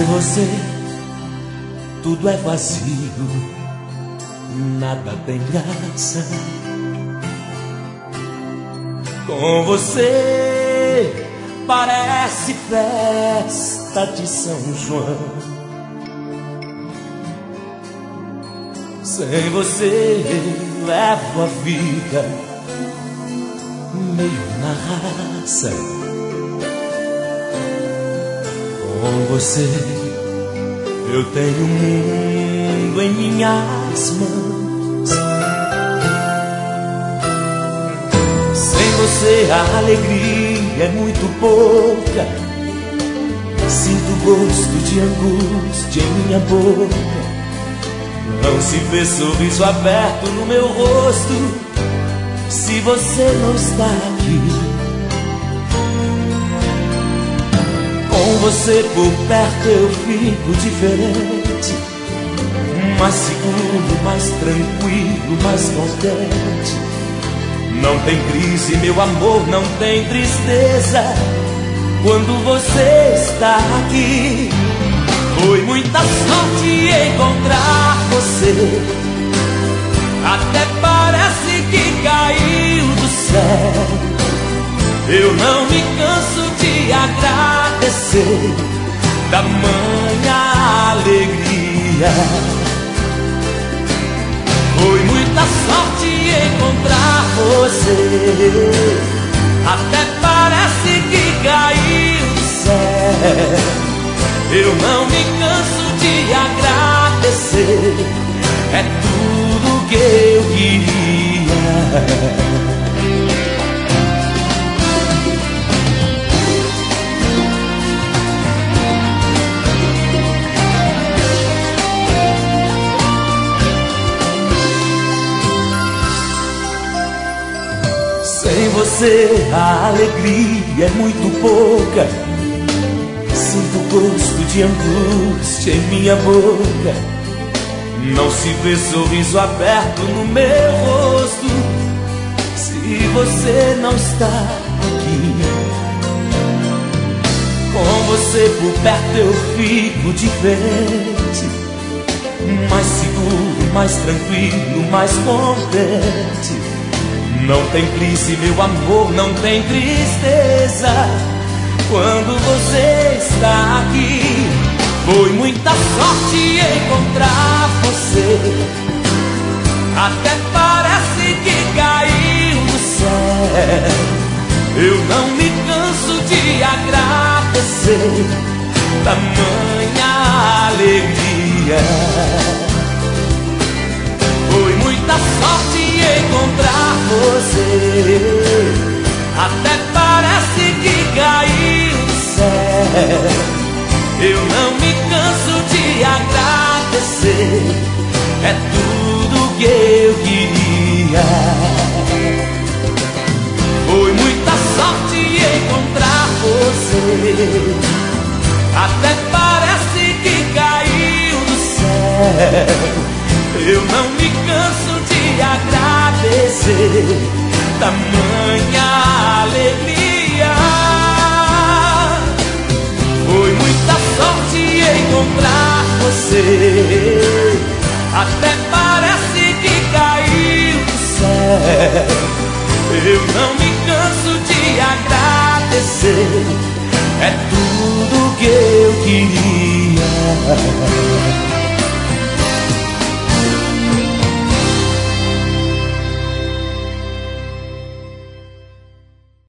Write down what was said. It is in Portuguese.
você, tudo é vazio, nada tem graça. Com você, parece festa de São João. Sem você, levo a vida meio na raça. Com você, eu tenho o mundo em minhas mãos. Sem você a alegria é muito pouca. Sinto gosto de angústia em minha boca. Não se vê sorriso aberto no meu rosto se você não está aqui. Com você por perto eu fico diferente, mais seguro, mais tranquilo, mais contente. Não tem crise, meu amor, não tem tristeza quando você está aqui. Foi muita sorte encontrar você, até parece que caiu do céu. Eu não me canso de agradecer tamanha alegria. Foi muita sorte encontrar você, até parece que caiu do céu. Eu não me canso de agradecer, é tudo que eu queria. Sem você a alegria é muito pouca. Sinto gosto de angústia em minha boca. Não se vê sorriso aberto no meu rosto se você não está aqui. Com você por perto eu fico diferente, mais seguro, mais tranquilo, mais contente. Não tem crise, meu amor, não tem tristeza quando você está aqui. Foi muita sorte encontrar você, até parece que caiu do céu. Eu não me canso de agradecer tamanha alegria. Foi muita sorte encontrar você, até parece que caiu do céu. Eu não me canso de agradecer, é tudo que eu queria. Foi muita sorte encontrar você, até parece que caiu do céu. Eu não me canso de agradecer tamanha alegria. Foi muita sorte encontrar você, até parece que caiu do céu. Eu não me canso de agradecer, é tudo que eu queria.